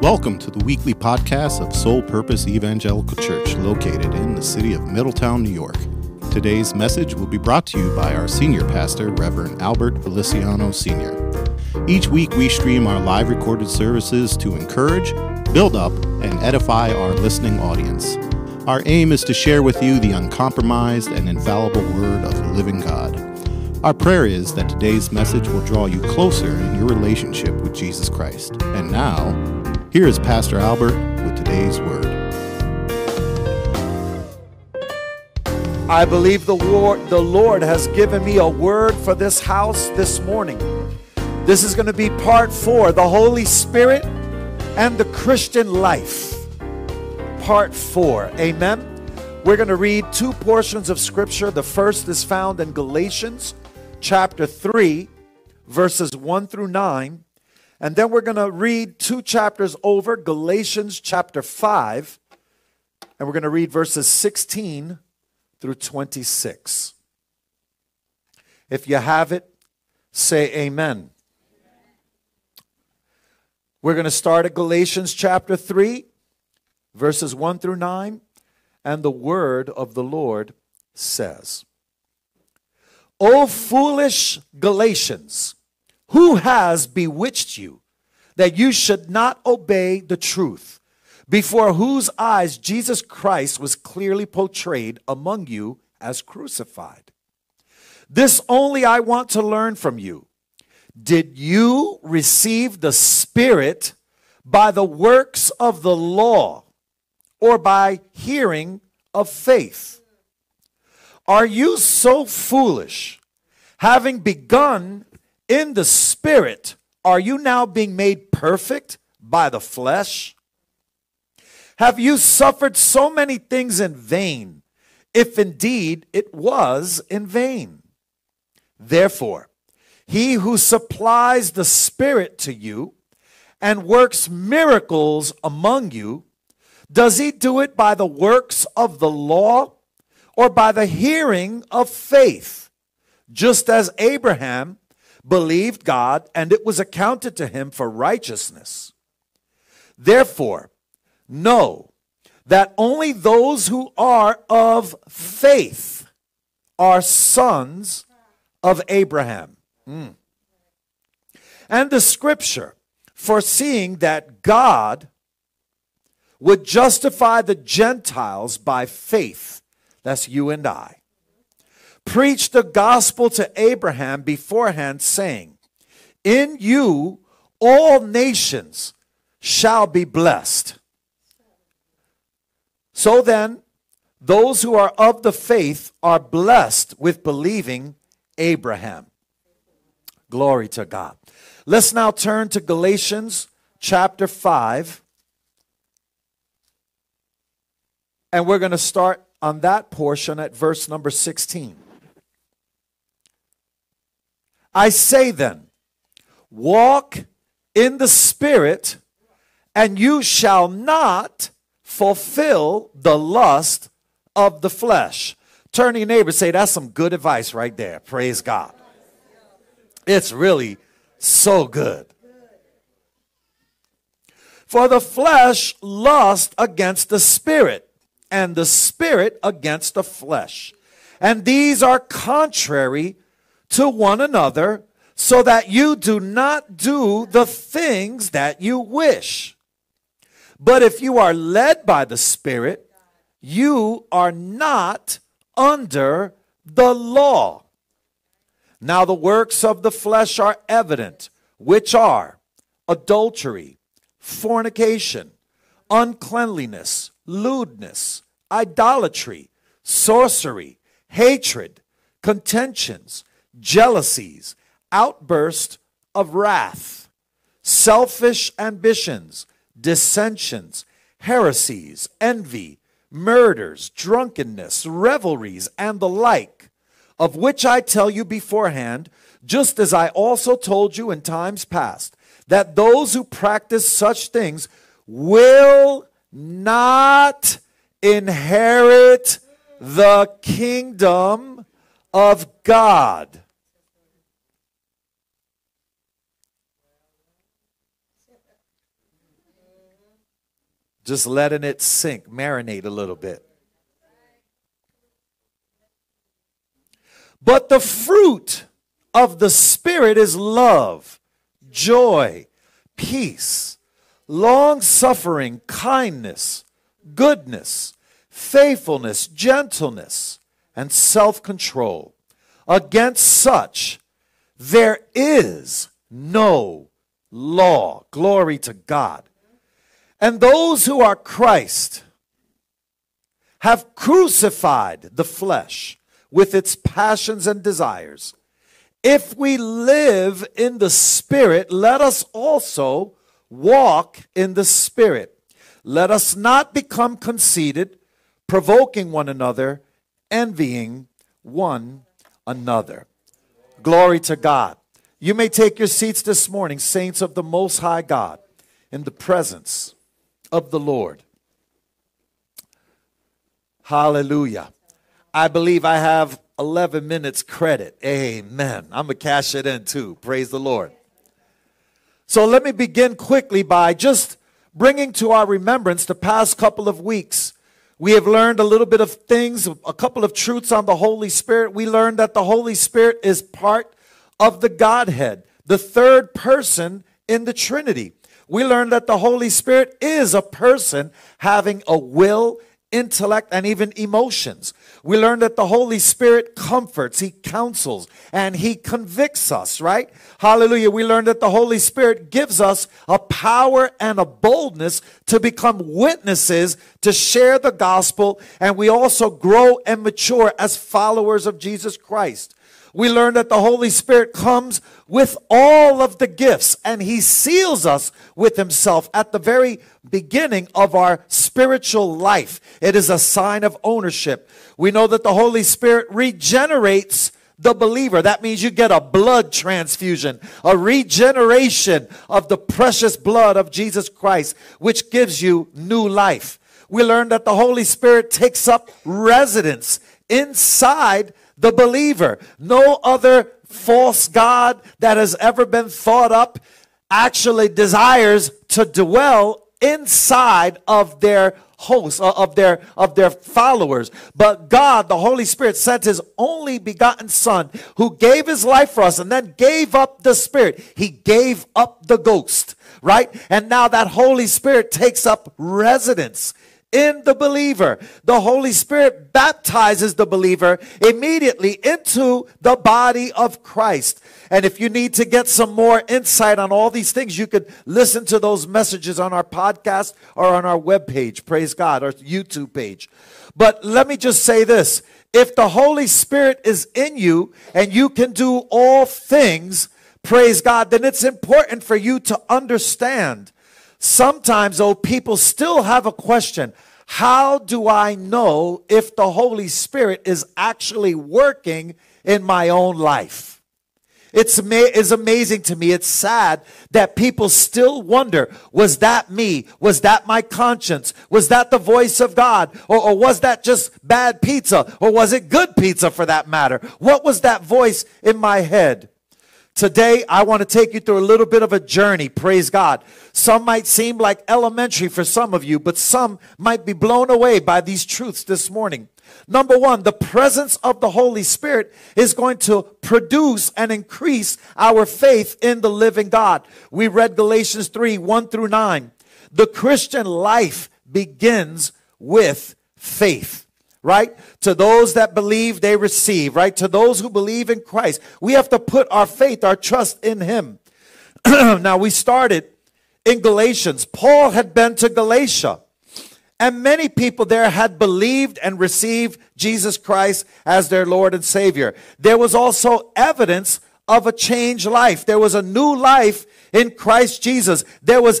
Welcome to the weekly podcast of Soul Purpose Evangelical Church, located in the city of Middletown, New York. Today's message will be brought to you by our senior pastor, Reverend Albert Feliciano Sr. Each week we stream our live recorded services to encourage, build up, and edify our listening audience. Our aim is to share with you the uncompromised and infallible word of the living God. Our prayer is that today's message will draw you closer in your relationship with Jesus Christ. And now, here is Pastor Albert with today's word. I believe the Lord has given me a word for this house this morning. This is going to be part 4, the Holy Spirit and the Christian life. Part 4, amen. We're going to read 2 portions of scripture. The first is found in Galatians chapter 3, verses 1 through 9. And then we're going to read 2 chapters over, Galatians chapter 5. And we're going to read verses 16 through 26. If you have it, say amen. We're going to start at Galatians chapter 3, verses 1 through 9. And the word of the Lord says, O foolish Galatians, who has bewitched you that you should not obey the truth, before whose eyes Jesus Christ was clearly portrayed among you as crucified? This only I want to learn from you. Did you receive the Spirit by the works of the law or by hearing of faith? Are you so foolish? Having begun in the Spirit, are you now being made perfect by the flesh? Have you suffered so many things in vain, if indeed it was in vain? Therefore, he who supplies the Spirit to you and works miracles among you, does he do it by the works of the law or by the hearing of faith? Just as Abraham believed God, and it was accounted to him for righteousness. Therefore, know that only those who are of faith are sons of Abraham. And the scripture, foreseeing that God would justify the Gentiles by faith, that's you and I, preached the gospel to Abraham beforehand, saying, in you all nations shall be blessed. So then, those who are of the faith are blessed with believing Abraham. Glory to God. Let's now turn to Galatians chapter 5. And we're going to start on that portion at verse number 16. I say then, walk in the Spirit, and you shall not fulfill the lust of the flesh. Turn to your neighbor and say, that's some good advice right there. Praise God. It's really so good. For the flesh lusts against the Spirit, and the Spirit against the flesh. And these are contrary to one another, so that you do not do the things that you wish. But if you are led by the Spirit, you are not under the law. Now the works of the flesh are evident, which are adultery, fornication, uncleanliness, lewdness, idolatry, sorcery, hatred, contentions, jealousies, outbursts of wrath, selfish ambitions, dissensions, heresies, envy, murders, drunkenness, revelries, and the like, of which I tell you beforehand, just as I also told you in times past, that those who practice such things will not inherit the kingdom of God. Just letting it sink, marinate a little bit. But the fruit of the Spirit is love, joy, peace, long-suffering, kindness, goodness, faithfulness, gentleness, and self-control. Against such there is no law. Glory to God. And those who are Christ have crucified the flesh with its passions and desires. If we live in the Spirit, let us also walk in the Spirit. Let us not become conceited, provoking one another, envying one another. Glory to God. You may take your seats this morning, saints of the Most High God, in the presence of the Lord. Hallelujah. I believe I have 11 minutes credit. Amen. I'm going to cash it in too. Praise the Lord. So let me begin quickly by just bringing to our remembrance the past couple of weeks. We have learned a little bit of things, a couple of truths on the Holy Spirit. We learned that the Holy Spirit is part of the Godhead, the third person in the Trinity. We learned that the Holy Spirit is a person having a will, intellect, and even emotions. We learned that the Holy Spirit comforts, He counsels, and He convicts us, right? Hallelujah. We learned that the Holy Spirit gives us a power and a boldness to become witnesses, to share the gospel, and we also grow and mature as followers of Jesus Christ. We learned that the Holy Spirit comes with all of the gifts, and He seals us with Himself at the very beginning of our spiritual life. It is a sign of ownership. We know that the Holy Spirit regenerates the believer. That means you get a blood transfusion, a regeneration of the precious blood of Jesus Christ, which gives you new life. We learned that the Holy Spirit takes up residence inside the believer. No other false god that has ever been thought up actually desires to dwell inside of their hosts, of their followers. But God, the Holy Spirit, sent His only begotten Son, who gave His life for us and then gave up the Spirit. He gave up the ghost, right? And now that Holy Spirit takes up residence in the believer. The Holy Spirit baptizes the believer immediately into the body of Christ. And if you need to get some more insight on all these things, you could listen to those messages on our podcast or on our webpage, praise God, or YouTube page. But let me just say this. If the Holy Spirit is in you and you can do all things, praise God, then it's important for you to understand. Sometimes, though, people still have a question. How do I know if the Holy Spirit is actually working in my own life? It's amazing to me. It's sad that people still wonder, was that me? Was that my conscience? Was that the voice of God? Or was that just bad pizza? Or was it good pizza for that matter? What was that voice in my head? Today, I want to take you through a little bit of a journey, praise God. Some might seem like elementary for some of you, but some might be blown away by these truths this morning. Number one, the presence of the Holy Spirit is going to produce and increase our faith in the living God. We read Galatians 3, 1 through 9. The Christian life begins with faith. Right? To those that believe, they receive. Right? To those who believe in Christ, we have to put our faith, our trust in Him. Now, we started in Galatians. Paul had been to Galatia, and many people there had believed and received Jesus Christ as their Lord and Savior. There was also evidence of a changed life. There was a new life in Christ Jesus. There was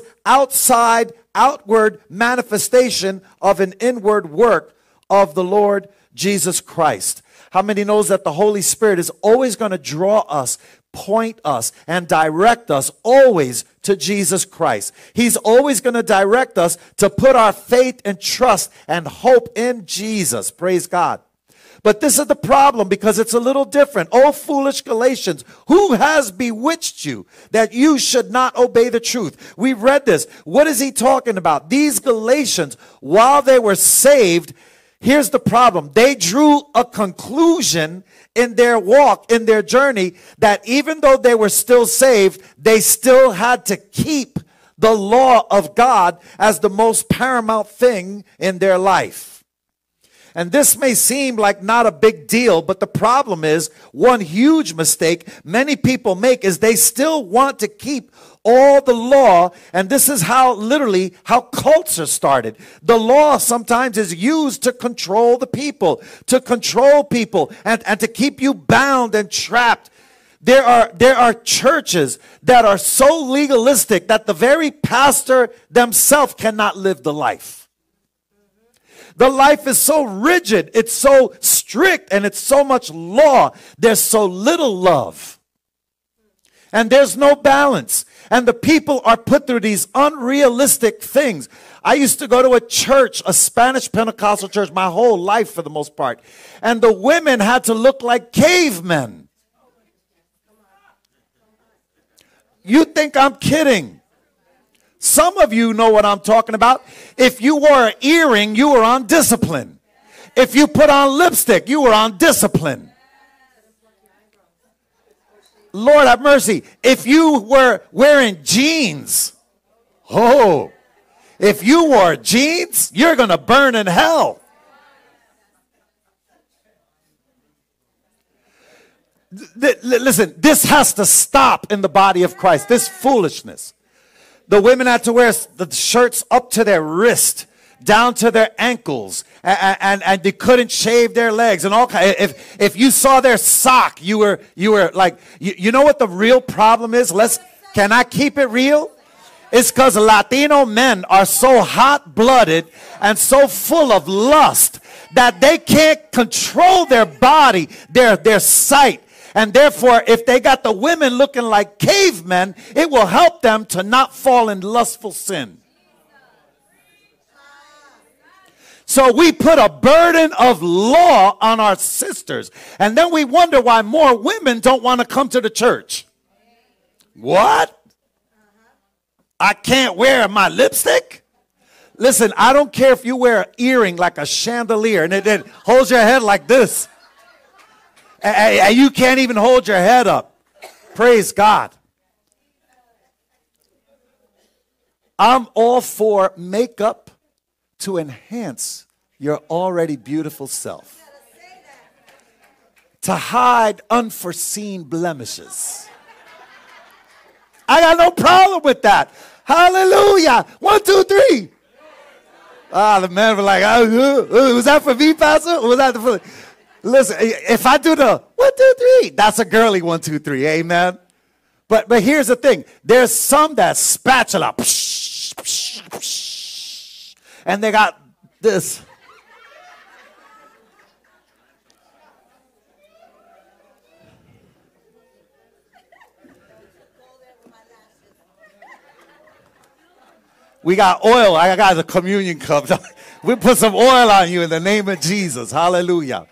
outward manifestation of an inward work of the Lord Jesus Christ. How many knows that the Holy Spirit is always going to draw us, point us, and direct us always to Jesus Christ? He's always going to direct us to put our faith and trust and hope in Jesus. Praise God. But this is the problem because it's a little different. Oh, foolish Galatians, who has bewitched you that you should not obey the truth? We've read this. What is he talking about? These Galatians, while they were saved, here's the problem. They drew a conclusion in their walk, in their journey, that even though they were still saved, they still had to keep the law of God as the most paramount thing in their life. And this may seem like not a big deal, but the problem is one huge mistake many people make is they still want to keep all the law. And this is how literally how cults are started. The law sometimes is used to control the people, and to keep you bound and trapped. There are churches that are so legalistic that the very pastor themselves cannot live the life. The life is so rigid, it's so strict, and it's so much law. There's so little love. And there's no balance. And the people are put through these unrealistic things. I used to go to a church, a Spanish Pentecostal church, my whole life for the most part. And the women had to look like cavemen. You think I'm kidding? Some of you know what I'm talking about. If you wore an earring, you were on discipline. If you put on lipstick, you were on discipline. Lord have mercy. If you were wearing jeans, if you wore jeans, you're going to burn in hell. Listen, this has to stop in the body of Christ, this foolishness. The women had to wear the shirts up to their wrist, down to their ankles, and they couldn't shave their legs and all kind. If you saw their sock, you were like, you know what the real problem is? Can I keep it real? It's because Latino men are so hot-blooded and so full of lust that they can't control their body, their sight. And therefore, if they got the women looking like cavemen, it will help them to not fall in lustful sin. So we put a burden of law on our sisters. And then we wonder why more women don't want to come to the church. What? I can't wear my lipstick? Listen, I don't care if you wear an earring like a chandelier and it holds your head like this. And you can't even hold your head up. Praise God. I'm all for makeup to enhance your already beautiful self. To hide unforeseen blemishes. I got no problem with that. Hallelujah. 1, 2, 3. The men were like, was that for me, Pastor? Or was that for... Listen, if I do the 1, 2, 3, that's a girly 1, 2, 3, amen. But here's the thing: there's some that spatula, and they got this. We got oil. I got the communion cup. We put some oil on you in the name of Jesus. Hallelujah.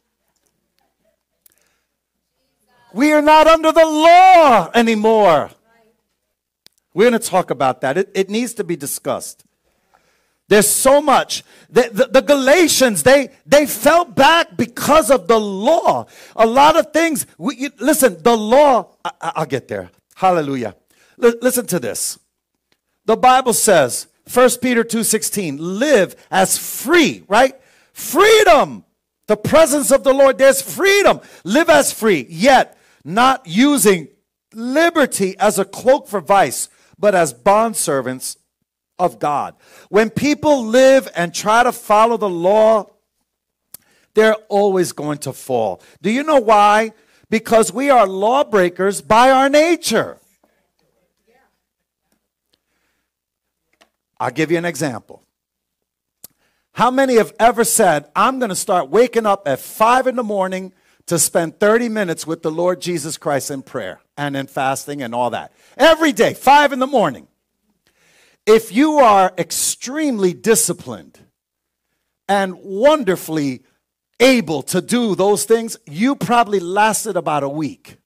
We are not under the law anymore. We're going to talk about that. It needs to be discussed. There's so much. The Galatians, they fell back because of the law. A lot of things. Listen, the law, I'll get there. Hallelujah. Listen to this. The Bible says, 1 Peter 2:16, live as free, right? Freedom. The presence of the Lord, there's freedom. Live as free, yet not using liberty as a cloak for vice, but as bondservants of God. When people live and try to follow the law, they're always going to fall. Do you know why? Because we are lawbreakers by our nature. I'll give you an example. How many have ever said, I'm going to start waking up at 5 in the morning to spend 30 minutes with the Lord Jesus Christ in prayer and in fasting and all that? Every day, 5 in the morning. If you are extremely disciplined and wonderfully able to do those things, you probably lasted about a week.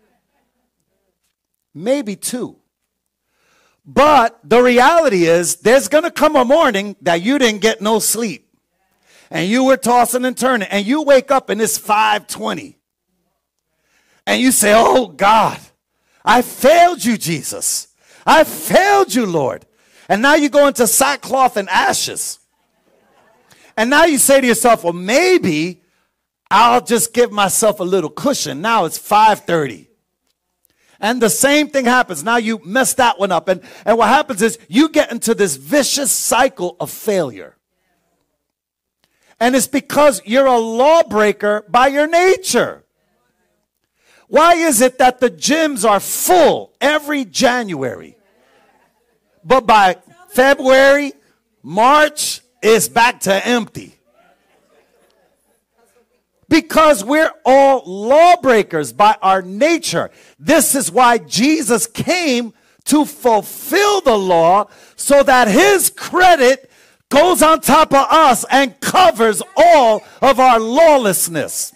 Maybe 2. But the reality is there's going to come a morning that you didn't get no sleep. And you were tossing and turning. And you wake up and it's 5:20. And you say, oh God, I failed you, Jesus. I failed you, Lord. And now you go into sackcloth and ashes. And now you say to yourself, well, maybe I'll just give myself a little cushion. Now it's 5:30. And the same thing happens. Now you mess that one up. And what happens is you get into this vicious cycle of failure. And it's because you're a lawbreaker by your nature. Why is it that the gyms are full every January? But by February, March, it's back to empty. Because we're all lawbreakers by our nature. This is why Jesus came to fulfill the law so that his credit goes on top of us and covers all of our lawlessness.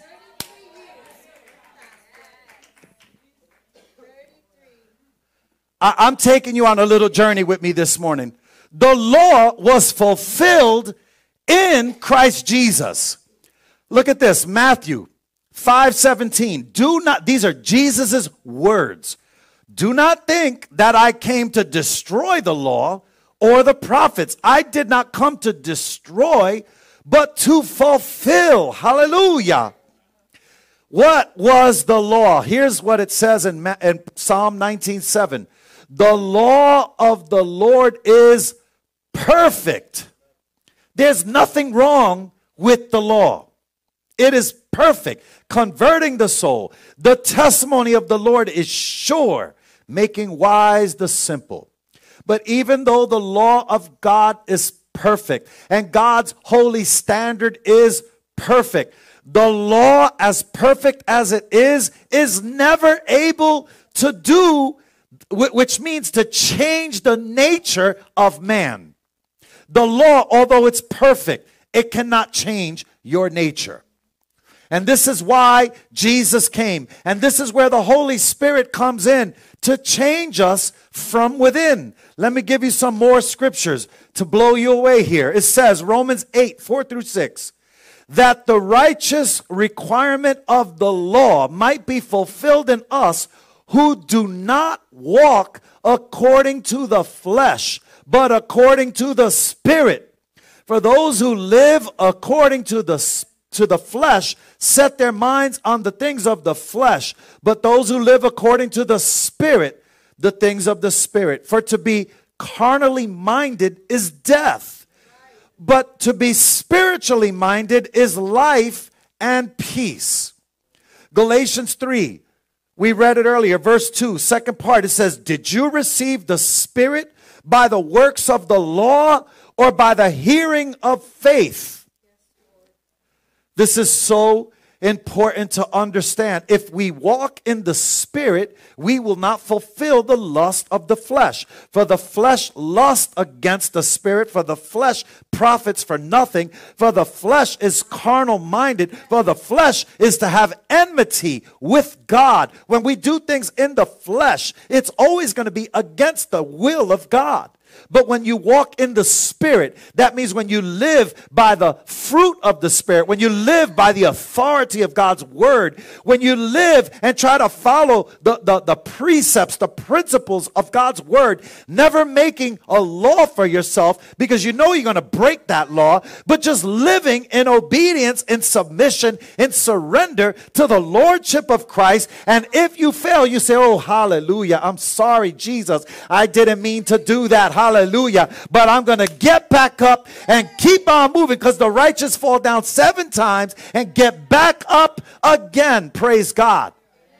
I'm taking you on a little journey with me this morning. The law was fulfilled in Christ Jesus. Look at this, Matthew 5:17. These are Jesus's words. Do not think that I came to destroy the law or the prophets. I did not come to destroy, but to fulfill. Hallelujah. What was the law? Here's what it says in Psalm 19:7. The law of the Lord is perfect. There's nothing wrong with the law. It is perfect, converting the soul. The testimony of the Lord is sure, making wise the simple. But even though the law of God is perfect and God's holy standard is perfect, the law, as perfect as it is never able to do, which means to change the nature of man. The law, although it's perfect, it cannot change your nature. And this is why Jesus came. And this is where the Holy Spirit comes in to change us from within. Let me give you some more scriptures to blow you away here. It says, Romans 8:4-6, that the righteous requirement of the law might be fulfilled in us who do not walk according to the flesh, but according to the Spirit. For those who live according to the flesh set their minds on the things of the flesh, but those who live according to the Spirit, the things of the Spirit. For to be carnally minded is death, but to be spiritually minded is life and peace. Galatians 3, we read it earlier, verse 2, second part, it says, did you receive the Spirit by the works of the law or by the hearing of faith? This is so important to understand. If we walk in the Spirit, we will not fulfill the lust of the flesh. For the flesh lusts against the Spirit, for the flesh profits for nothing, for the flesh is carnal minded, for the flesh is to have enmity with God. When we do things in the flesh, it's always going to be against the will of God. But when you walk in the Spirit, that means when you live by the fruit of the Spirit, when you live by the authority of God's word, when you live and try to follow the precepts, the principles of God's word, never making a law for yourself because you know you're going to break that law, but just living in obedience, in submission, in surrender to the Lordship of Christ. And if you fail, you say, oh, hallelujah, I'm sorry, Jesus, I didn't mean to do that. Hallelujah. But I'm going to get back up and keep on moving, because the righteous fall down 7 times and get back up again. Praise God.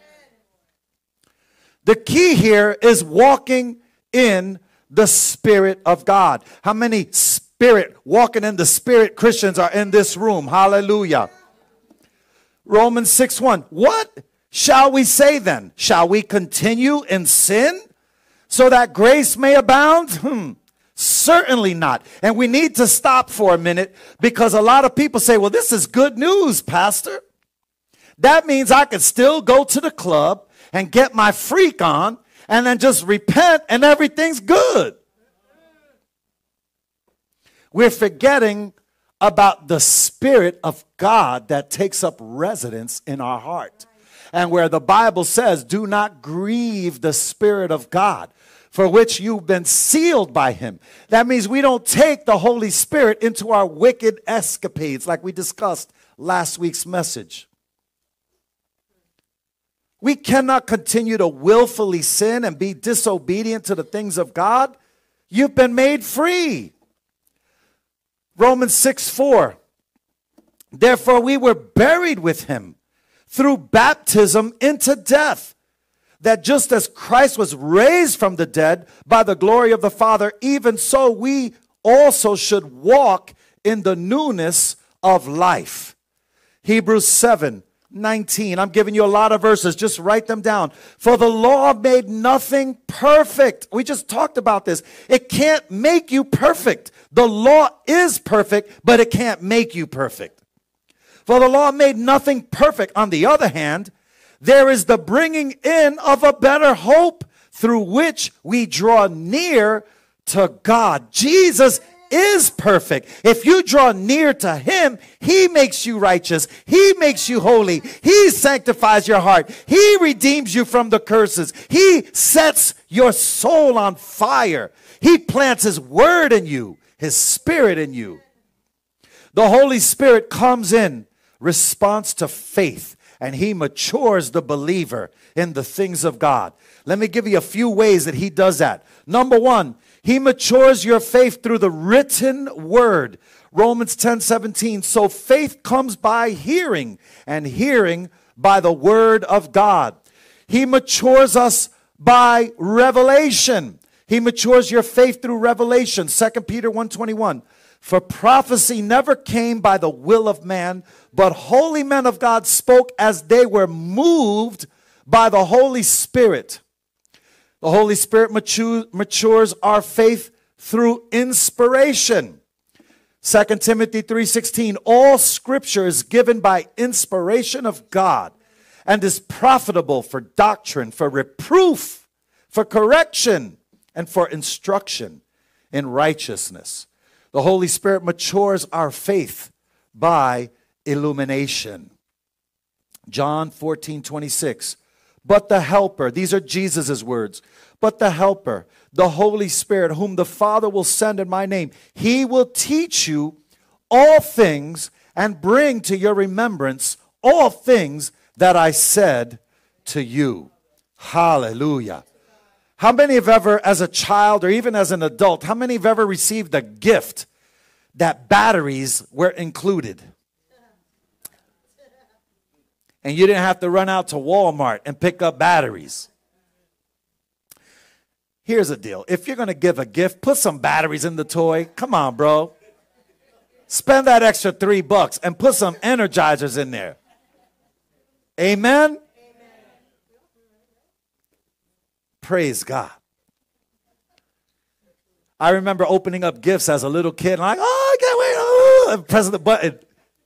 The key here is walking in the Spirit of God. How many walking in the Spirit Christians are in this room? Hallelujah. Romans 6:1. What shall we say then? Shall we continue in sin so that grace may abound? Certainly not. And we need to stop for a minute because a lot of people say, well, this is good news, Pastor. That means I could still go to the club and get my freak on and then just repent and everything's good. We're forgetting about the Spirit of God that takes up residence in our heart. And where the Bible says, do not grieve the Spirit of God, for which you've been sealed by him. That means we don't take the Holy Spirit into our wicked escapades like we discussed last week's message. We cannot continue to willfully sin and be disobedient to the things of God. You've been made free. Romans 6:4. Therefore we were buried with him through baptism into death, that just as Christ was raised from the dead by the glory of the Father, even so we also should walk in the newness of life. Hebrews 7:19. I'm giving you a lot of verses. Just write them down. For the law made nothing perfect. We just talked about this. It can't make you perfect. The law is perfect, but it can't make you perfect. For the law made nothing perfect. On the other hand, there is the bringing in of a better hope through which we draw near to God. Jesus is perfect. If you draw near to him, he makes you righteous. He makes you holy. He sanctifies your heart. He redeems you from the curses. He sets your soul on fire. He plants his word in you, his Spirit in you. The Holy Spirit comes in response to faith, and he matures the believer in the things of God. Let me give you a few ways that he does that. Number one, he matures your faith through the written word. Romans 10:17. So faith comes by hearing, and hearing by the word of God. He matures us by revelation. He matures your faith through revelation. 2 Peter 1:21. For prophecy never came by the will of man, but holy men of God spoke as they were moved by the Holy Spirit. The Holy Spirit matures our faith through inspiration. 2 Timothy 3:16. All scripture is given by inspiration of God and is profitable for doctrine, for reproof, for correction, and for instruction in righteousness. The Holy Spirit matures our faith by illumination. John 14:26. But the Helper, these are Jesus' words, but the Helper, the Holy Spirit, whom the Father will send in my name, he will teach you all things and bring to your remembrance all things that I said to you. Hallelujah. How many have ever, as a child or even as an adult, how many have ever received a gift that batteries were included? And you didn't have to run out to Walmart and pick up batteries. Here's the deal. If you're going to give a gift, put some batteries in the toy. Come on, bro. Spend that extra $3 and put some energizers in there. Amen? Praise God. I remember opening up gifts as a little kid. And I'm like, oh, I can't wait. Oh, and pressing the button.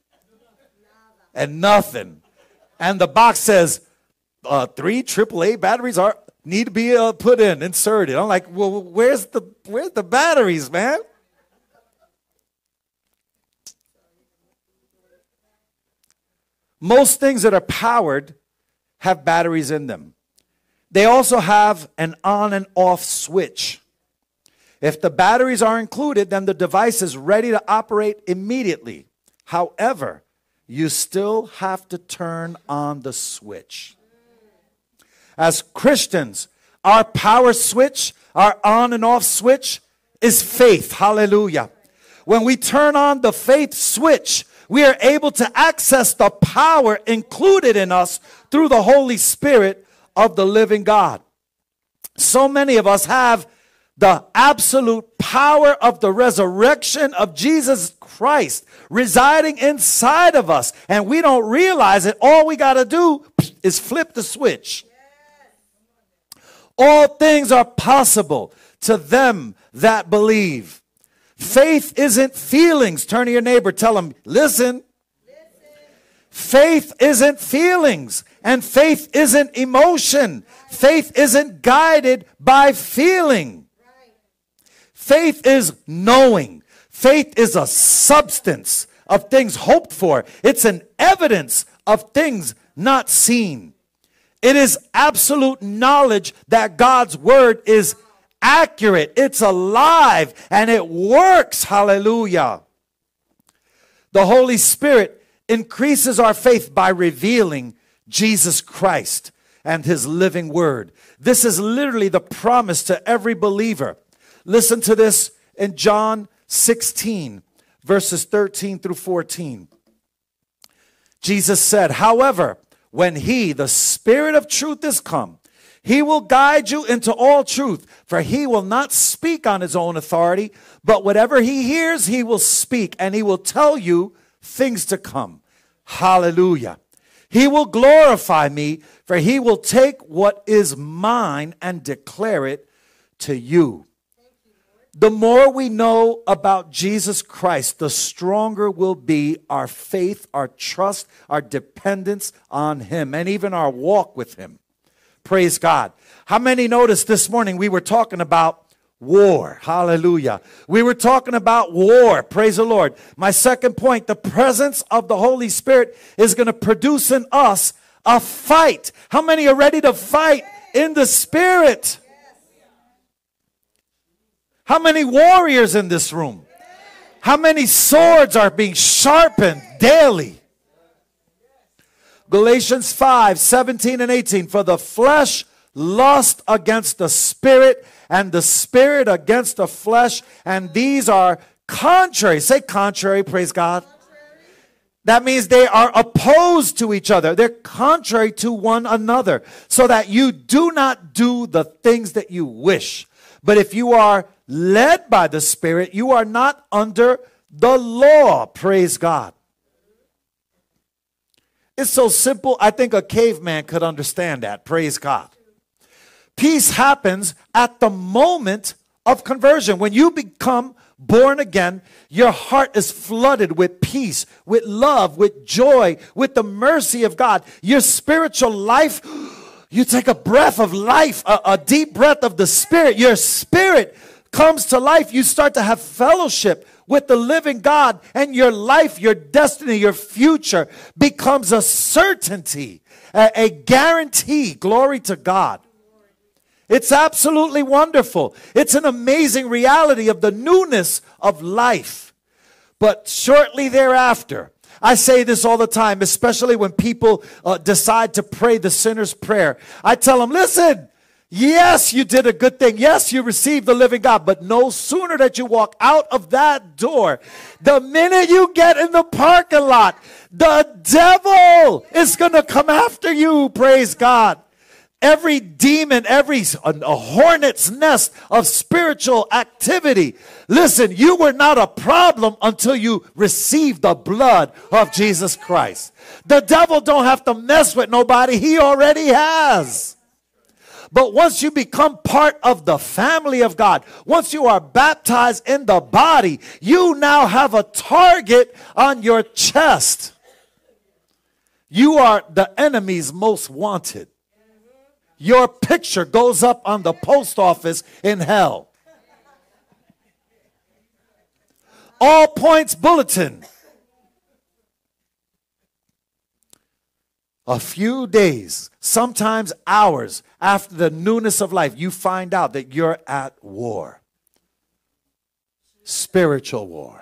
And nothing. And the box says 3 AAA batteries need to be put in, inserted. I'm like, well, where's the batteries, man? Most things that are powered have batteries in them. They also have an on and off switch. If the batteries are included, then the device is ready to operate immediately. However, you still have to turn on the switch. As Christians, our power switch, our on and off switch is faith. Hallelujah. When we turn on the faith switch, we are able to access the power included in us through the Holy Spirit of the living God. So many of us have the absolute power of the resurrection of Jesus Christ residing inside of us, and we don't realize it. All we got to do is flip the switch. All things are possible to them that believe. Faith isn't feelings. Turn to your neighbor, tell them, listen. Faith isn't feelings, and faith isn't emotion. Faith isn't guided by feeling. Faith is knowing. Faith is a substance of things hoped for. It's an evidence of things not seen. It is absolute knowledge that God's word is accurate. It's alive and it works. Hallelujah. The Holy Spirit increases our faith by revealing Jesus Christ and his living word. This is literally the promise to every believer. Listen to this in John 16, verses 13 through 14. Jesus said, however, when he, the Spirit of truth, is come, he will guide you into all truth, for he will not speak on his own authority, but whatever he hears, he will speak, and he will tell you things to come. Hallelujah. He will glorify me, for he will take what is mine and declare it to you. The more we know about Jesus Christ, the stronger will be our faith, our trust, our dependence on him, and even our walk with him. Praise God. How many noticed this morning we were talking about war? Hallelujah. We were talking about war. Praise the Lord. My second point, the presence of the Holy Spirit is going to produce in us a fight. How many are ready to fight in the Spirit? How many warriors in this room? How many swords are being sharpened daily? Galatians 5, 17 and 18. For the flesh lusts against the spirit, and the spirit against the flesh, and these are contrary. Say contrary, praise God. That means they are opposed to each other. They're contrary to one another, so that you do not do the things that you wish. But if you are led by the Spirit, you are not under the law. Praise God. It's so simple, I think a caveman could understand that. Praise God. Peace happens at the moment of conversion. When you become born again, your heart is flooded with peace, with love, with joy, with the mercy of God. Your spiritual life, you take a breath of life, a deep breath of the Spirit. Your spirit comes to life. You start to have fellowship with the living God, and your life, your destiny, your future becomes a certainty, a guarantee. Glory to God. It's absolutely wonderful. It's an amazing reality of the newness of life. But shortly thereafter, I say this all the time, especially when people decide to pray the sinner's prayer. I tell them, listen, yes, you did a good thing. Yes, you received the living God. But no sooner that you walk out of that door, the minute you get in the parking lot, the devil is going to come after you. Praise God. Every demon, a hornet's nest of spiritual activity. Listen, you were not a problem until you received the blood of Jesus Christ. The devil don't have to mess with nobody. He already has. But once you become part of the family of God, once you are baptized in the body, you now have a target on your chest. You are the enemy's most wanted. Your picture goes up on the post office in hell. All points bulletin. A few days, sometimes hours after the newness of life, you find out that you're at war. Spiritual war.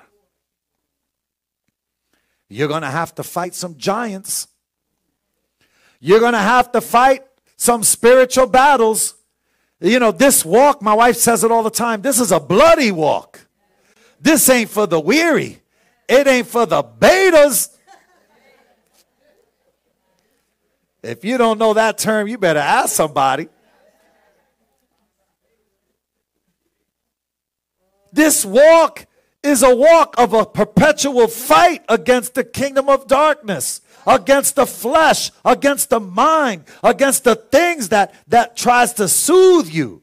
You're going to have to fight some giants. You're going to have to fight some spiritual battles. You know, this walk, my wife says it all the time, this is a bloody walk. This ain't for the weary. It ain't for the betas. If you don't know that term, you better ask somebody. This walk is a walk of a perpetual fight against the kingdom of darkness, against the flesh, against the mind, against the things that tries to soothe you.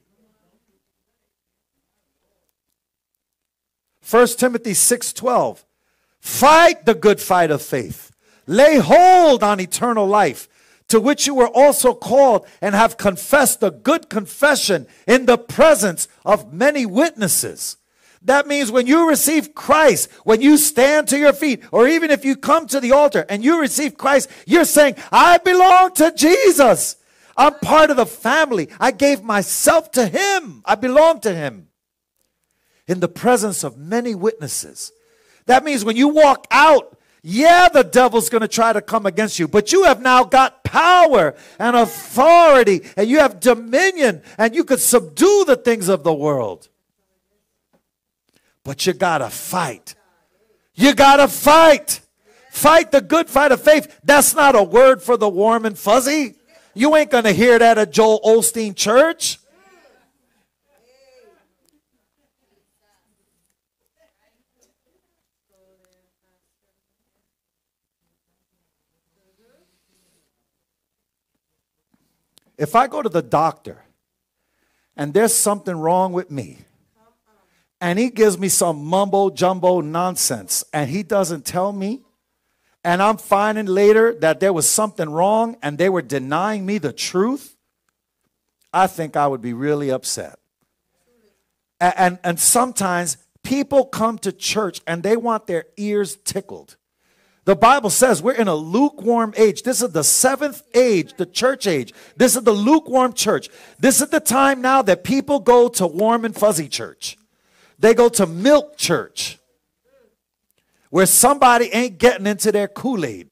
1 Timothy 6:12. Fight the good fight of faith. Lay hold on eternal life, to which you were also called and have confessed the good confession in the presence of many witnesses. That means when you receive Christ, when you stand to your feet, or even if you come to the altar and you receive Christ, you're saying, I belong to Jesus. I'm part of the family. I gave myself to him. I belong to him. In the presence of many witnesses. That means when you walk out, yeah, the devil's going to try to come against you, but you have now got power and authority, and you have dominion, and you could subdue the things of the world. But you got to fight. You got to fight. Fight the good fight of faith. That's not a word for the warm and fuzzy. You ain't going to hear that at Joel Osteen Church. If I go to the doctor and there's something wrong with me, and he gives me some mumbo jumbo nonsense, and he doesn't tell me, and I'm finding later that there was something wrong and they were denying me the truth, I think I would be really upset. And sometimes people come to church and they want their ears tickled. The Bible says we're in a lukewarm age. This is the seventh age, the church age. This is the lukewarm church. This is the time now that people go to warm and fuzzy church. They go to milk church, where somebody ain't getting into their Kool-Aid.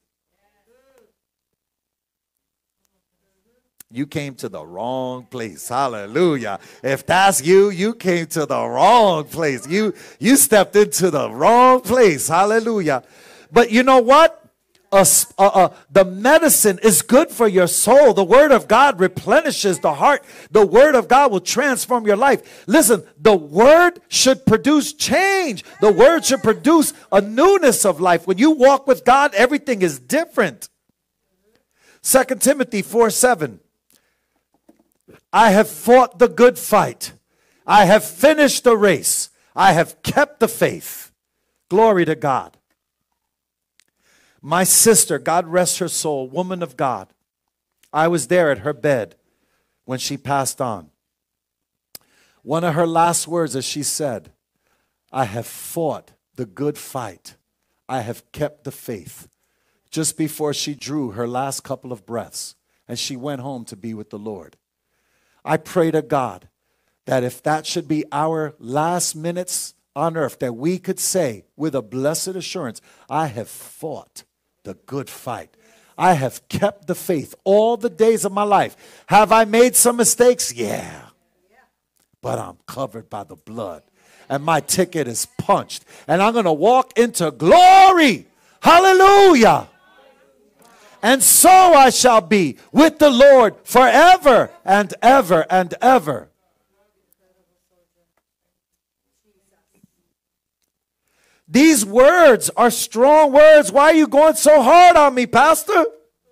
You came to the wrong place. Hallelujah. If that's you, you came to the wrong place. You stepped into the wrong place. Hallelujah. But you know what? The medicine is good for your soul. The word of God replenishes the heart. The word of God will transform your life. Listen, the word should produce change. The word should produce a newness of life. When you walk with God, everything is different. 2 Timothy 4:7. I have fought the good fight. I have finished the race. I have kept the faith. Glory to God. My sister, God rest her soul, woman of God. I was there at her bed when she passed on. One of her last words as she said, I have fought the good fight. I have kept the faith. Just before she drew her last couple of breaths and she went home to be with the Lord. I pray to God that if that should be our last minutes on earth, that we could say with a blessed assurance, I have fought the good fight. I have kept the faith all the days of my life. Have I made some mistakes? Yeah. But I'm covered by the blood. And my ticket is punched. And I'm going to walk into glory. Hallelujah. And so I shall be with the Lord forever and ever and ever. These words are strong words. Why are you going so hard on me, Pastor?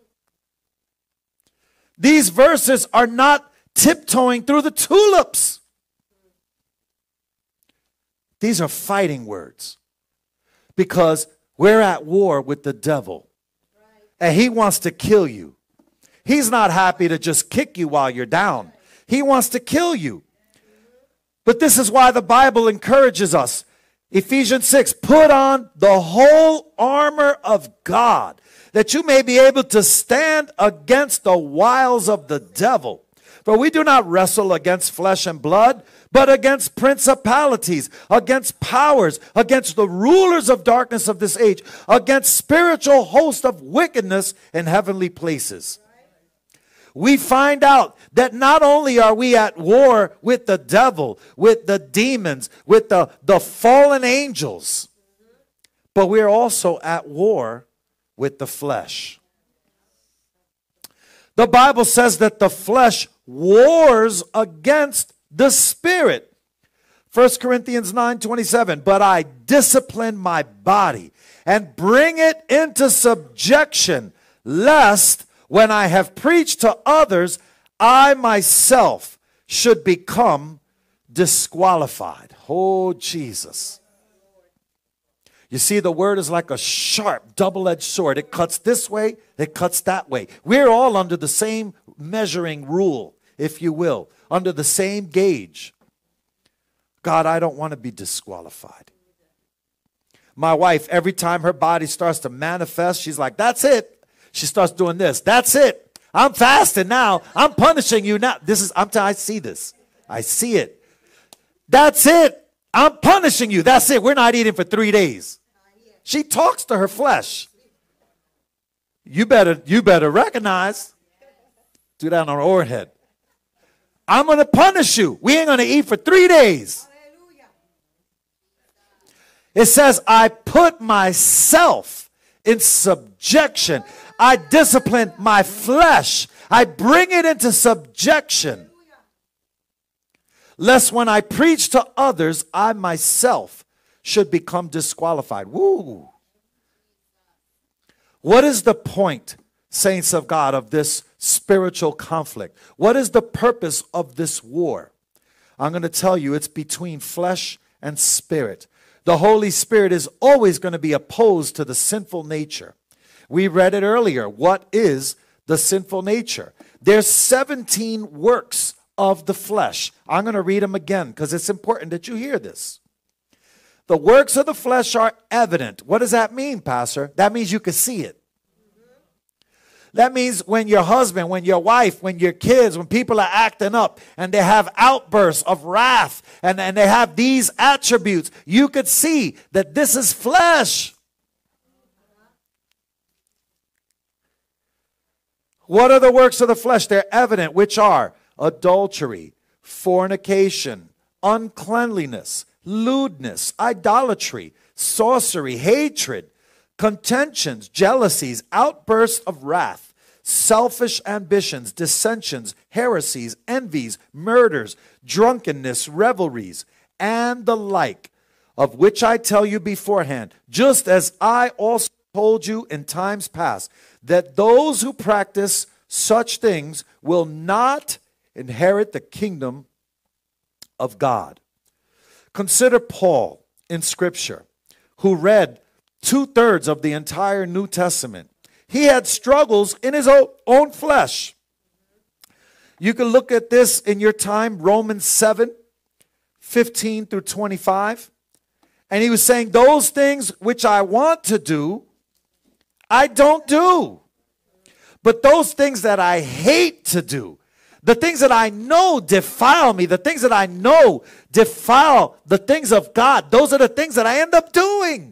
These verses are not tiptoeing through the tulips. These are fighting words. Because we're at war with the devil. And he wants to kill you. He's not happy to just kick you while you're down. He wants to kill you. But this is why the Bible encourages us. Ephesians 6, put on the whole armor of God, that you may be able to stand against the wiles of the devil. For we do not wrestle against flesh and blood, but against principalities, against powers, against the rulers of darkness of this age, against spiritual hosts of wickedness in heavenly places. We find out that not only are we at war with the devil, with the demons, with the fallen angels, but we're also at war with the flesh. The Bible says that the flesh wars against the spirit. 1 Corinthians 9:27, but I discipline my body and bring it into subjection lest when I have preached to others, I myself should become disqualified. Oh, Jesus. You see, the word is like a sharp, double-edged sword. It cuts this way, it cuts that way. We're all under the same measuring rule, if you will, under the same gauge. God, I don't want to be disqualified. My wife, every time her body starts to manifest, she's like, that's it. She starts doing this. That's it. I'm fasting now. I'm punishing you now. I see this. I see it. That's it. I'm punishing you. That's it. We're not eating for 3 days. She talks to her flesh. You better recognize. Do that on her forehead. I'm going to punish you. We ain't going to eat for 3 days. It says, I put myself in subjection. I discipline my flesh. I bring it into subjection. Lest when I preach to others, I myself should become disqualified. Woo. What is the point, saints of God, of this spiritual conflict? What is the purpose of this war? I'm going to tell you, it's between flesh and spirit. The Holy Spirit is always going to be opposed to the sinful nature. We read it earlier. What is the sinful nature? There's 17 works of the flesh. I'm going to read them again because it's important that you hear this. The works of the flesh are evident. What does that mean, Pastor? That means you can see it. That means when your husband, when your wife, when your kids, when people are acting up and they have outbursts of wrath and they have these attributes, you could see that this is flesh. What are the works of the flesh? They're evident, which are adultery, fornication, uncleanliness, lewdness, idolatry, sorcery, hatred, contentions, jealousies, outbursts of wrath, selfish ambitions, dissensions, heresies, envies, murders, drunkenness, revelries, and the like, of which I tell you beforehand, just as I also told you in times past, that those who practice such things will not inherit the kingdom of God. Consider Paul in Scripture, who read 2/3 of the entire New Testament. He had struggles in his own flesh. You can look at this in your time, Romans 7:15 through 25. And he was saying, those things which I want to do, I don't do. But those things that I hate to do, the things that I know defile me, the things that I know defile the things of God, those are the things that I end up doing.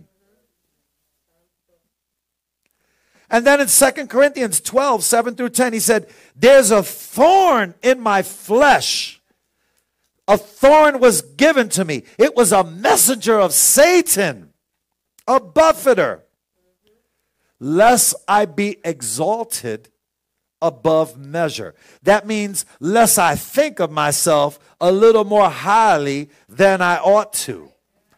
And then in 2 Corinthians 12:7-10, he said, there's a thorn in my flesh. A thorn was given to me. It was a messenger of Satan, a buffeter, lest I be exalted above measure. That means lest I think of myself a little more highly than I ought to.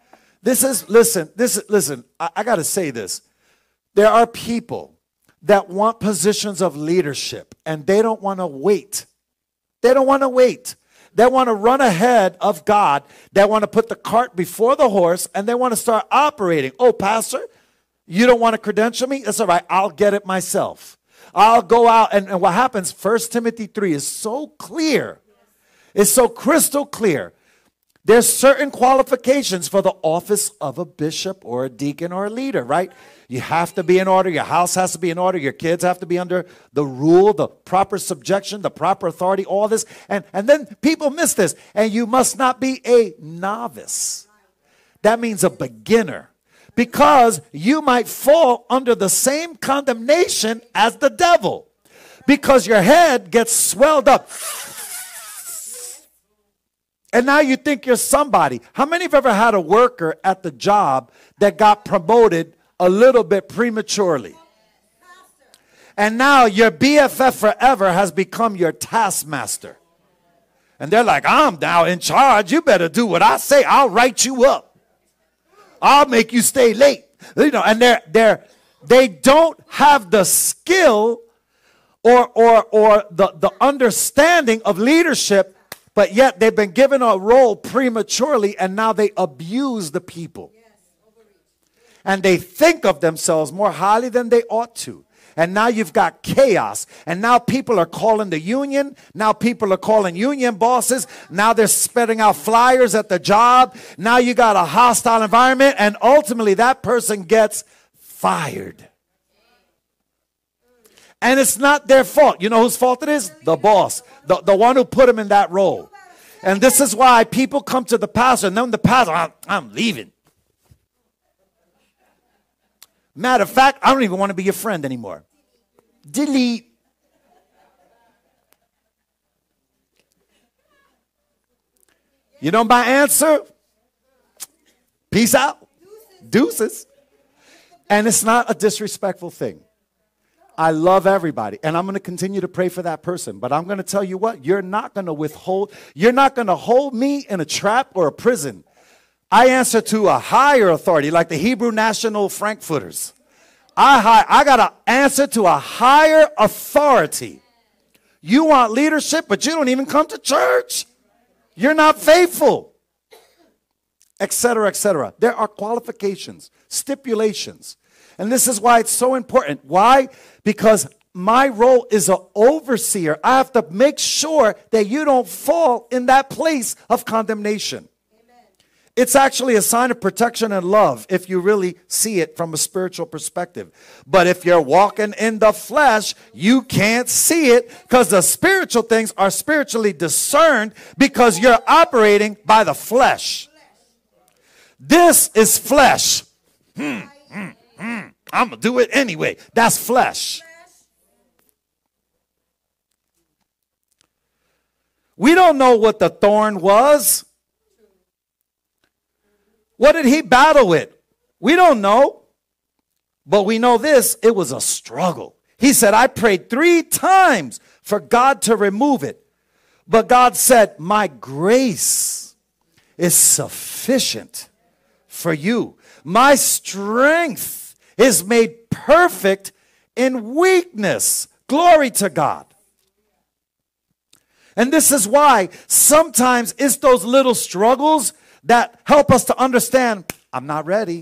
Listen, I got to say this. There are people that want positions of leadership and they don't want to wait. They don't want to wait. They want to run ahead of God. They want to put the cart before the horse and they want to start operating. Oh, Pastor, you don't want to credential me? That's all right. I'll get it myself. I'll go out. And what happens, 1 Timothy 3 is so clear. It's so crystal clear. There's certain qualifications for the office of a bishop or a deacon or a leader, right? You have to be in order. Your house has to be in order. Your kids have to be under the rule, the proper subjection, the proper authority, all this. And then people miss this. And you must not be a novice. That means a beginner. Because you might fall under the same condemnation as the devil. Because your head gets swelled up. And now you think you're somebody. How many have ever had a worker at the job that got promoted a little bit prematurely? And now your BFF forever has become your taskmaster. And they're like, I'm now in charge. You better do what I say. I'll write you up. I'll make you stay late. You know, and They don't have the skill or the understanding of leadership, but yet they've been given a role prematurely, and now they abuse the people. And they think of themselves more highly than they ought to. And now you've got chaos. And now people are calling the union. Now people are calling union bosses. Now they're spreading out flyers at the job. Now you got a hostile environment. And ultimately that person gets fired. And it's not their fault. You know whose fault it is? The boss. The one who put him in that role. And this is why people come to the pastor. And then the pastor, I'm leaving. Matter of fact, I don't even want to be your friend anymore. Delete. You know my answer? Peace out. Deuces. And it's not a disrespectful thing. I love everybody, and I'm going to continue to pray for that person. But I'm going to tell you what, you're not going to hold me in a trap or a prison. I answer to a higher authority, like the Hebrew National Frankfurters. I got to answer to a higher authority. You want leadership, but you don't even come to church. You're not faithful, etc., etc. There are qualifications, stipulations. And this is why it's so important. Why? Because my role is an overseer. I have to make sure that you don't fall in that place of condemnation. Amen. It's actually a sign of protection and love if you really see it from a spiritual perspective. But if you're walking in the flesh, you can't see it because the spiritual things are spiritually discerned because you're operating by the flesh. This is flesh. I'm going to do it anyway. That's flesh. We don't know what the thorn was. What did he battle with? We don't know. But we know this, it was a struggle. He said, I prayed 3 times for God to remove it. But God said, my grace is sufficient for you. My strength is made perfect in weakness. Glory to God. And this is why sometimes it's those little struggles that help us to understand, I'm not ready.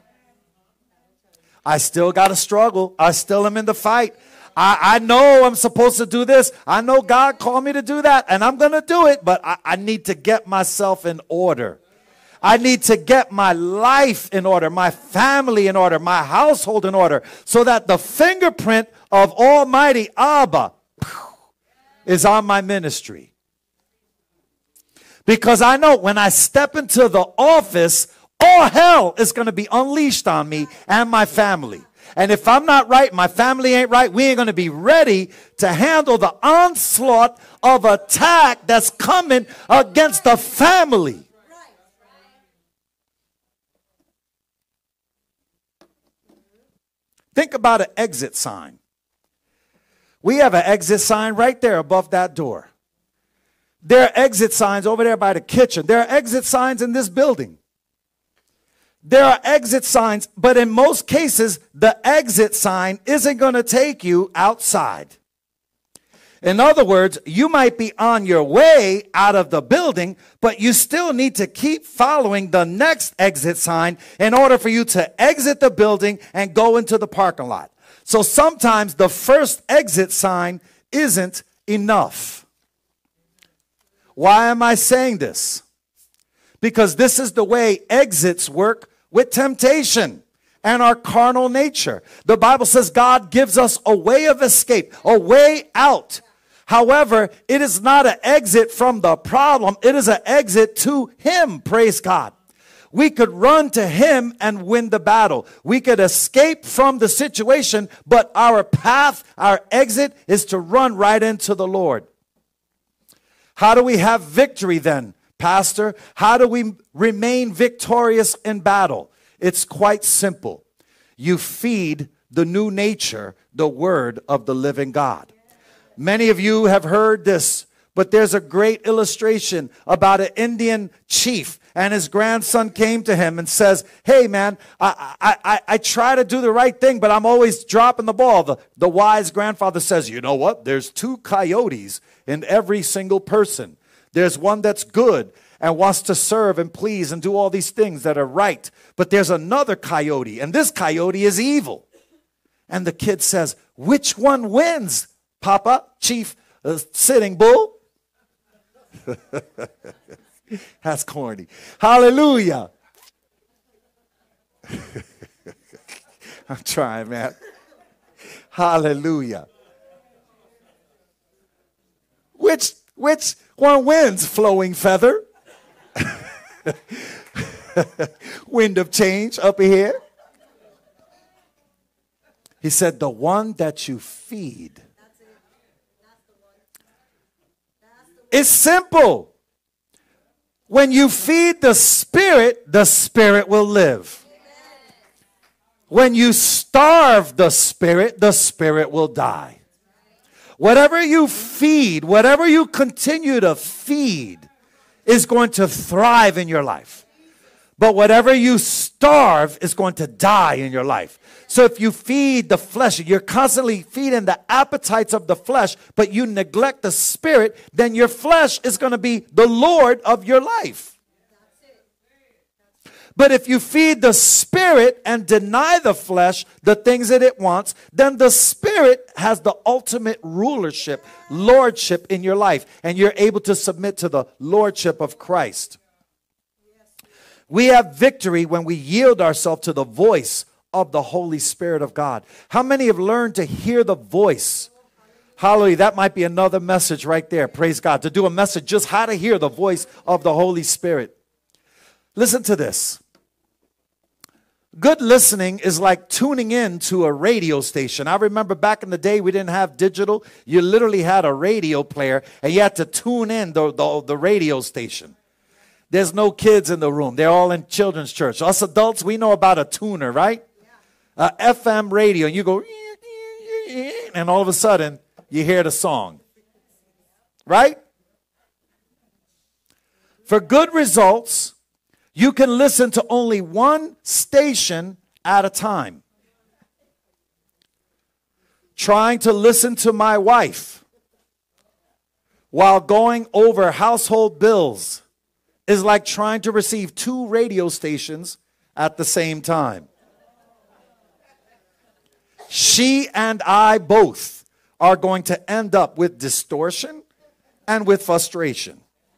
I still got to struggle. I still am in the fight. I know I'm supposed to do this. I know God called me to do that, and I'm going to do it, but I need to get myself in order. I need to get my life in order, my family in order, my household in order, so that the fingerprint of Almighty Abba is on my ministry. Because I know when I step into the office, all hell is going to be unleashed on me and my family. And if I'm not right, my family ain't right, we ain't going to be ready to handle the onslaught of attack that's coming against the family. Think about an exit sign. We have an exit sign right there above that door. There are exit signs over there by the kitchen. There are exit signs in this building. There are exit signs, but in most cases, the exit sign isn't going to take you outside. In other words, you might be on your way out of the building, but you still need to keep following the next exit sign in order for you to exit the building and go into the parking lot. So sometimes the first exit sign isn't enough. Why am I saying this? Because this is the way exits work with temptation and our carnal nature. The Bible says God gives us a way of escape, a way out. However, it is not an exit from the problem. It is an exit to Him. Praise God. We could run to Him and win the battle. We could escape from the situation, but our path, our exit is to run right into the Lord. How do we have victory then, Pastor? How do we remain victorious in battle? It's quite simple. You feed the new nature, the word of the living God. Many of you have heard this, but there's a great illustration about an Indian chief, And his grandson came to him and says, hey, man, I try to do the right thing, but I'm always dropping the ball. The wise grandfather says, you know what? There's 2 coyotes in every single person. There's one that's good and wants to serve and please and do all these things that are right. But there's another coyote, and this coyote is evil. And the kid says, which one wins, Papa, Chief Sitting Bull? That's corny. Hallelujah. I'm trying, man. Hallelujah. Which one wins, flowing feather? Wind of change up here. He said, the one that you feed. It's simple. When you feed the Spirit will live. When you starve the Spirit will die. Whatever you feed, whatever you continue to feed is going to thrive in your life. But whatever you starve is going to die in your life. So if you feed the flesh, you're constantly feeding the appetites of the flesh, but you neglect the Spirit, then your flesh is going to be the Lord of your life. But if you feed the Spirit and deny the flesh the things that it wants, then the Spirit has the ultimate rulership, lordship in your life, and you're able to submit to the lordship of Christ. We have victory when we yield ourselves to the voice of the Holy Spirit of God. How many have learned to hear the voice? Hallelujah. That might be another message right there. Praise God. To do a message just how to hear the voice of the Holy Spirit. Listen to this. Good listening is like tuning in to a radio station. I remember back in the day we didn't have digital. You literally had a radio player and you had to tune in the radio station. There's no kids in the room. They're all in children's church. Us adults, we know about a tuner, right? FM radio. And you go, and all of a sudden, you hear the song. Right? For good results, you can listen to only one station at a time. Trying to listen to my wife while going over household bills is like trying to receive 2 radio stations at the same time. She and I both are going to end up with distortion and with frustration.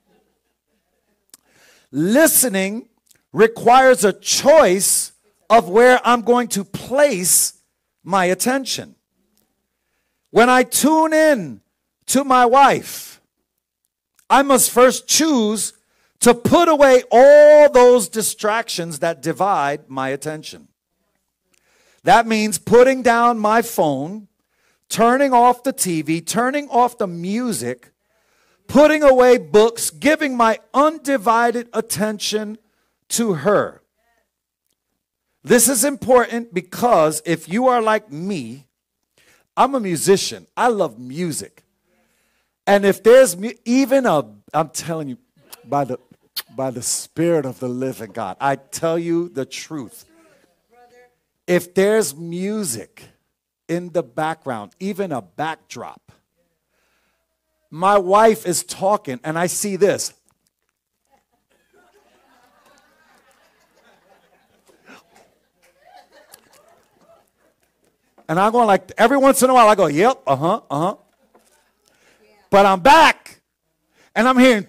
Listening requires a choice of where I'm going to place my attention. When I tune in to my wife, I must first choose to put away all those distractions that divide my attention. That means putting down my phone, turning off the TV, turning off the music, putting away books, giving my undivided attention to her. This is important because if you are like me, I'm a musician. I love music. And if there's I'm telling you, by the Spirit of the living God, I tell you the truth. If there's music in the background, even a backdrop, my wife is talking and I see this. And I'm going like, every once in a while I go, yep, But I'm back and I'm hearing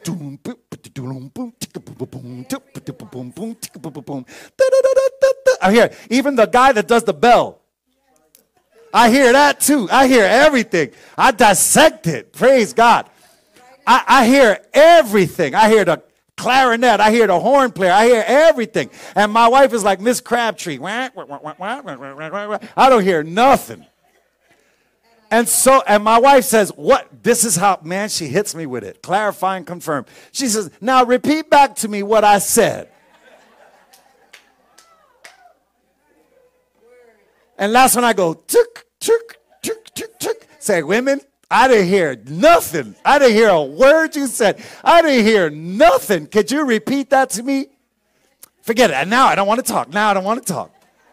I hear even the guy that does the bell. I hear that too. I hear everything. I dissect it. Praise God. I hear everything. I hear the clarinet. I hear the horn player. I hear everything. And my wife is like Miss Crabtree. I don't hear nothing. And my wife says, what? This is how, man, she hits me with it. Clarify and confirm. She says, now repeat back to me what I said. And that's when I go, tuk, tuk, tuk, tuk, tuk. Say, women, I didn't hear nothing. I didn't hear a word you said. I didn't hear nothing. Could you repeat that to me? Forget it. And now I don't want to talk. Now I don't want to talk.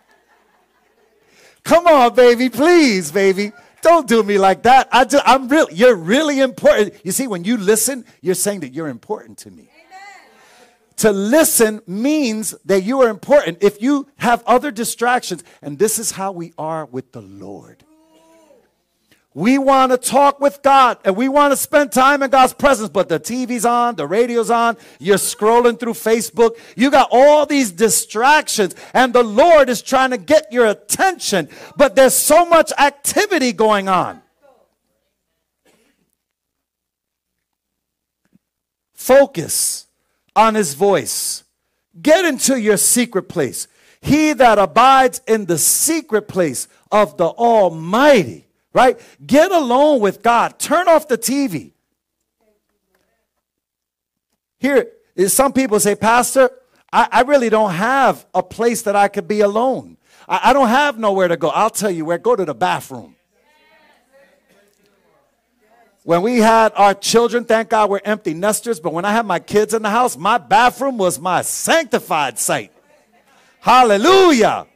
Come on, baby. Please, baby. Don't do me like that. You're really important. You see, when you listen, you're saying that you're important to me. To listen means that you are important. If you have other distractions, and this is how we are with the Lord. We want to talk with God, and we want to spend time in God's presence, but the TV's on, the radio's on, you're scrolling through Facebook. You got all these distractions, and the Lord is trying to get your attention, but there's so much activity going on. Focus on his voice. Get into your secret place. He that abides in the secret place of the Almighty. Right? Get alone with God. Turn off the TV. Here, some people say, Pastor, I really don't have a place that I could be alone. I don't have nowhere to go. I'll tell you where. Go to the bathroom. When we had our children, thank God we're empty nesters, but when I had my kids in the house, my bathroom was my sanctified site. Hallelujah.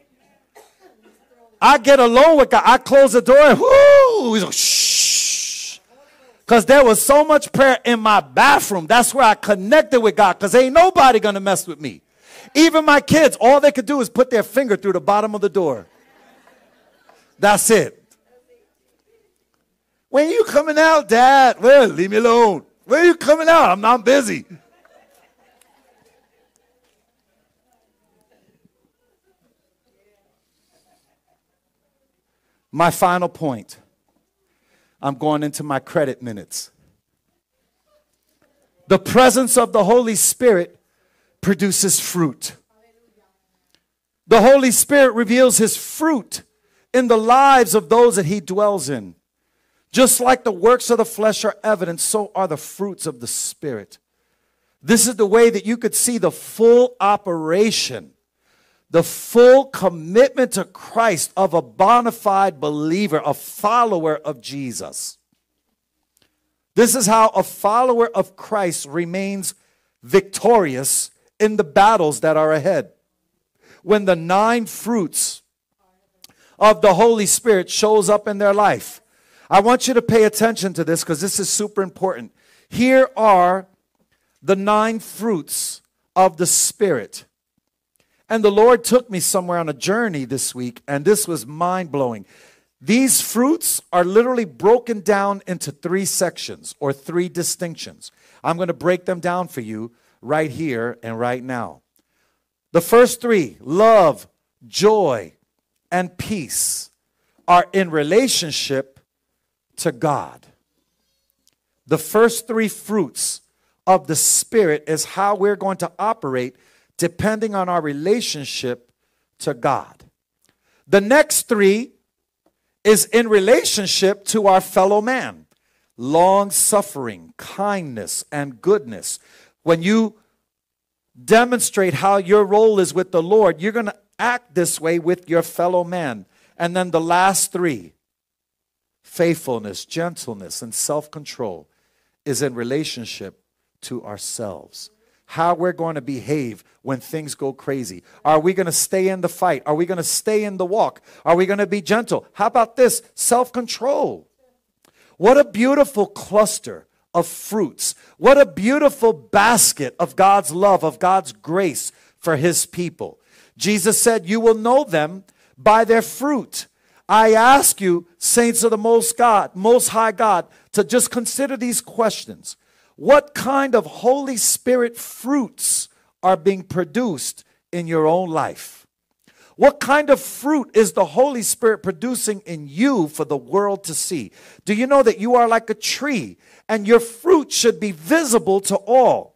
I get alone with God. I close the door and whoo, he's like, shh. Because there was so much prayer in my bathroom. That's where I connected with God, because ain't nobody going to mess with me. Even my kids, all they could do is put their finger through the bottom of the door. That's it. When you coming out, Dad? Well, leave me alone. When you coming out? I'm not busy. My final point. I'm going into my credit minutes. The presence of the Holy Spirit produces fruit. The Holy Spirit reveals his fruit in the lives of those that he dwells in. Just like the works of the flesh are evident, so are the fruits of the Spirit. This is the way that you could see the full operation, the full commitment to Christ of a bona fide believer, a follower of Jesus. This is how a follower of Christ remains victorious in the battles that are ahead. When the 9 fruits of the Holy Spirit shows up in their life. I want you to pay attention to this because this is super important. Here are the 9 fruits of the Spirit. And the Lord took me somewhere on a journey this week, and this was mind-blowing. These fruits are literally broken down into 3 sections or 3 distinctions. I'm going to break them down for you right here and right now. The first 3, love, joy, and peace, are in relationship to God. The first 3 fruits of the Spirit is how we're going to operate depending on our relationship to God. The next 3 is in relationship to our fellow man. Long suffering, kindness, and goodness. When you demonstrate how your role is with the Lord, you're going to act this way with your fellow man. And then the last 3, faithfulness, gentleness, and self-control, is in relationship to ourselves. How we're going to behave when things go crazy. Are we going to stay in the fight? Are we going to stay in the walk? Are we going to be gentle? How about this? Self-control. What a beautiful cluster of fruits. What a beautiful basket of God's love, of God's grace for his people. Jesus said, you will know them by their fruit. I ask you, saints of the Most High God, to just consider these questions. What kind of Holy Spirit fruits are being produced in your own life? What kind of fruit is the Holy Spirit producing in you for the world to see? Do you know that you are like a tree and your fruit should be visible to all?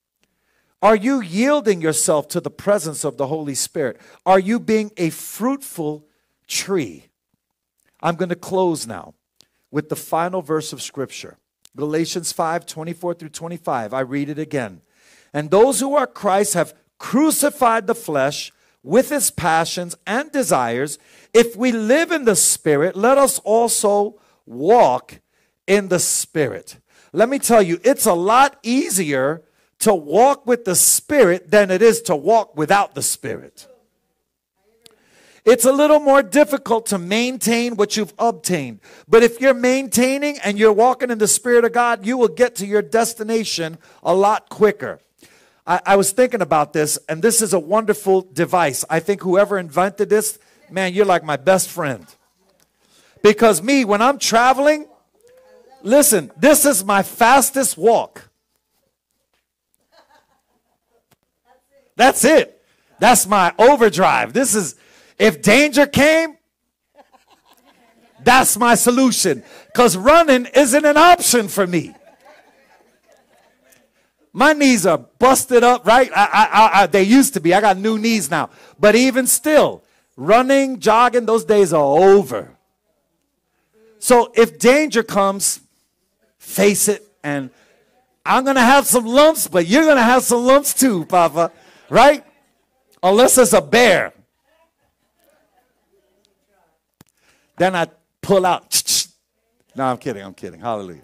Are you yielding yourself to the presence of the Holy Spirit? Are you being a fruitful tree? I'm going to close now with the final verse of Scripture. Galatians 5:24-25. I read it again. And those who are Christ have crucified the flesh with its passions and desires. If we live in the Spirit, let us also walk in the Spirit. Let me tell you, it's a lot easier to walk with the Spirit than it is to walk without the Spirit. It's a little more difficult to maintain what you've obtained. But if you're maintaining and you're walking in the Spirit of God, you will get to your destination a lot quicker. I was thinking about this, and this is a wonderful device. I think whoever invented this, man, you're like my best friend. Because me, when I'm traveling, listen, this is my fastest walk. That's it. That's my overdrive. This is, if danger came, that's my solution. Because running isn't an option for me. My knees are busted up, right? They used to be. I got new knees now. But even still, running, jogging, those days are over. So if danger comes, face it. And I'm going to have some lumps, but you're going to have some lumps too, Papa. Right? Unless it's a bear. Then I pull out. No, I'm kidding. Hallelujah.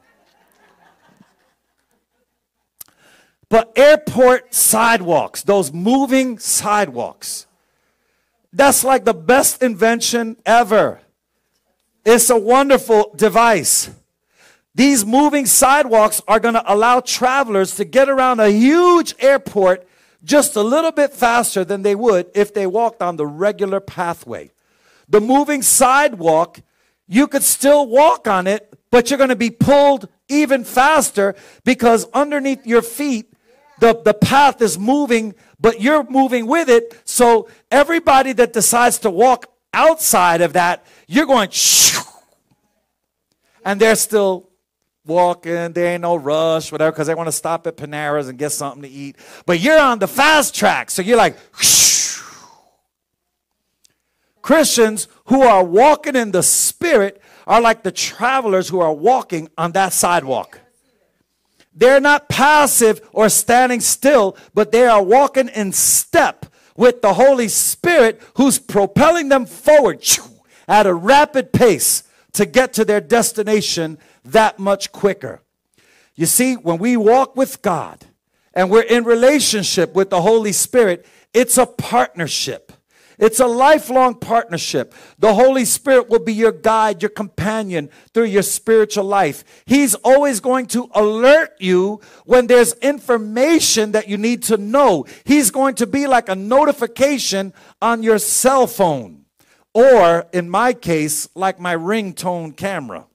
But airport sidewalks, those moving sidewalks, that's like the best invention ever. It's a wonderful device. These moving sidewalks are going to allow travelers to get around a huge airport just a little bit faster than they would if they walked on the regular pathway. The moving sidewalk, you could still walk on it, but you're going to be pulled even faster because underneath your feet, the path is moving, but you're moving with it. So everybody that decides to walk outside of that, you're going shoo, and they're still walking. There ain't no rush, whatever, because they want to stop at Panera's and get something to eat. But you're on the fast track, so you're like shoo. Christians who are walking in the Spirit are like the travelers who are walking on that sidewalk. They're not passive or standing still, but they are walking in step with the Holy Spirit who's propelling them forward at a rapid pace to get to their destination that much quicker. You see, when we walk with God and we're in relationship with the Holy Spirit, it's a partnership. It's a lifelong partnership. The Holy Spirit will be your guide, your companion through your spiritual life. He's always going to alert you when there's information that you need to know. He's going to be like a notification on your cell phone, or in my case, like my ringtone camera.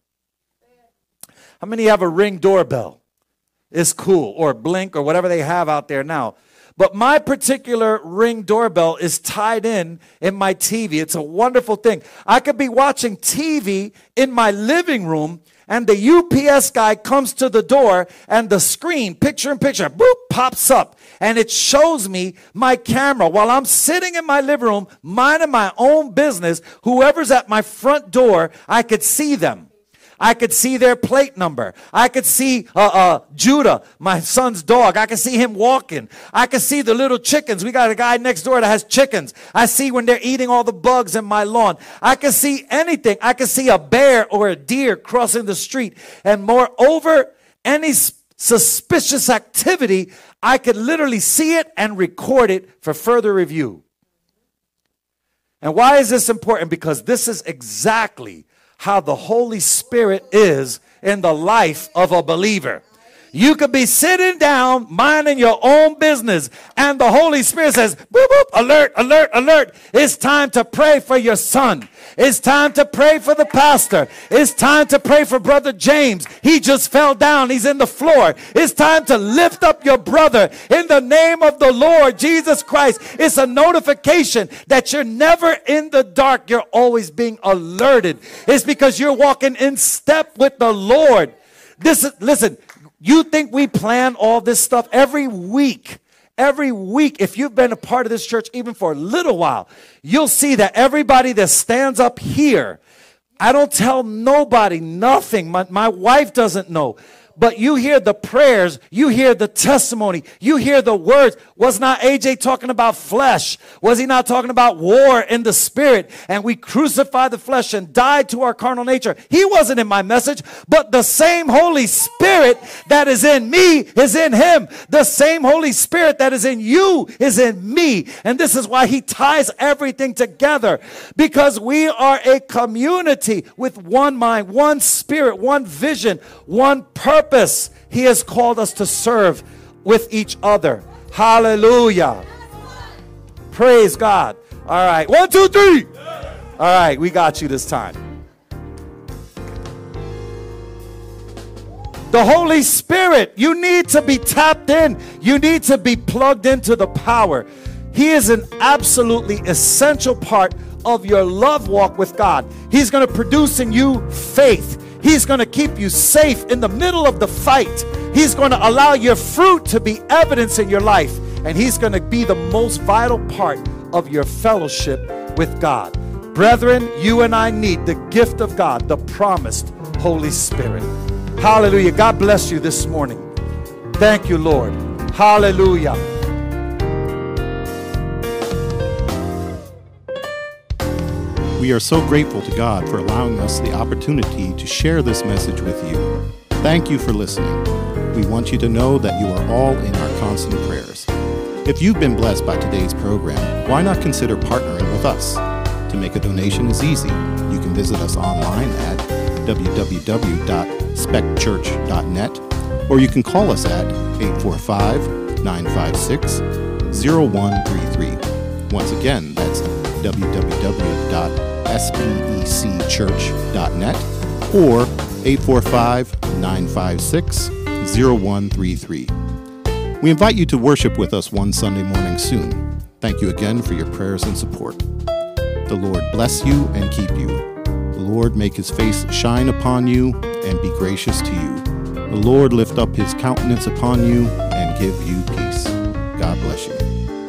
How many have a Ring doorbell? It's cool, or Blink, or whatever they have out there now. But my particular Ring doorbell is tied in my TV. It's a wonderful thing. I could be watching TV in my living room, and the UPS guy comes to the door, and the screen, picture in picture, boop, pops up. And it shows me my camera while I'm sitting in my living room, minding my own business. Whoever's at my front door, I could see them. I could see their plate number. I could see Judah, my son's dog. I could see him walking. I could see the little chickens. We got a guy next door that has chickens. I see when they're eating all the bugs in my lawn. I could see anything. I could see a bear or a deer crossing the street. And moreover, any suspicious activity, I could literally see it and record it for further review. And why is this important? Because this is exactly how the Holy Spirit is in the life of a believer. You could be sitting down, minding your own business, and the Holy Spirit says, boop, boop, alert, alert, alert. It's time to pray for your son. It's time to pray for the pastor. It's time to pray for Brother James. He just fell down. He's in the floor. It's time to lift up your brother in the name of the Lord Jesus Christ. It's a notification that you're never in the dark. You're always being alerted. It's because you're walking in step with the Lord. Listen, you think we plan all this stuff every week? Every week, if you've been a part of this church even for a little while, you'll see that everybody that stands up here, I don't tell nobody nothing. My wife doesn't know. but you hear the prayers, you hear the testimony, you hear the words. Was not AJ talking about flesh? Was he not talking about war in the spirit? And we crucified the flesh and died to our carnal nature. He wasn't in my message, but the same Holy Spirit that is in me is in him. The same Holy Spirit that is in you is in me. And this is why he ties everything together, because we are a community with one mind, one spirit, one vision, one purpose. He has called us to serve with each other. Hallelujah. Praise God. All right. 1, 2, 3. All right. We got you this time. The Holy Spirit, you need to be tapped in. You need to be plugged into the power. He is an absolutely essential part of your love walk with God. He's going to produce in you faith. He's going to keep you safe in the middle of the fight. He's going to allow your fruit to be evidence in your life. And he's going to be the most vital part of your fellowship with God. Brethren, you and I need the gift of God, the promised Holy Spirit. Hallelujah. God bless you this morning. Thank you, Lord. Hallelujah. We are so grateful to God for allowing us the opportunity to share this message with you. Thank you for listening. We want you to know that you are all in our constant prayers. If you've been blessed by today's program, why not consider partnering with us? To make a donation is easy. You can visit us online at www.specchurch.net, or you can call us at 845-956-0133. Once again, that's www.speccchurch.net or 845-956-0133. We invite you to worship with us one Sunday morning soon. Thank you again for your prayers and support. The Lord bless you and keep you. The Lord make his face shine upon you and be gracious to you. The Lord lift up his countenance upon you and give you peace. God bless you.